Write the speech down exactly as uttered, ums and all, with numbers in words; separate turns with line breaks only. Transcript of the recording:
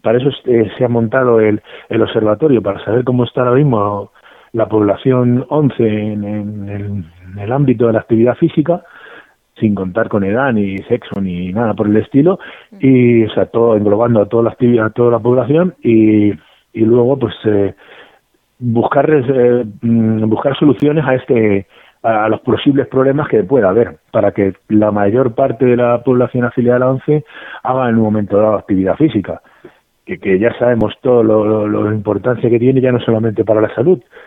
para eso eh, se ha montado el, el observatorio, para saber cómo está ahora mismo la población once en, en, el, en el ámbito de la actividad física, sin contar con edad, ni sexo, ni nada por el estilo, y, o sea, todo englobando a toda la actividad, a toda la población, y, y luego, pues, eh, buscar eh, buscar soluciones a este a los posibles problemas que pueda haber, para que la mayor parte de la población afiliada a la ONCE haga en un momento dado actividad física, que, que ya sabemos todo lo, lo, lo importancia que tiene, ya no solamente para la salud,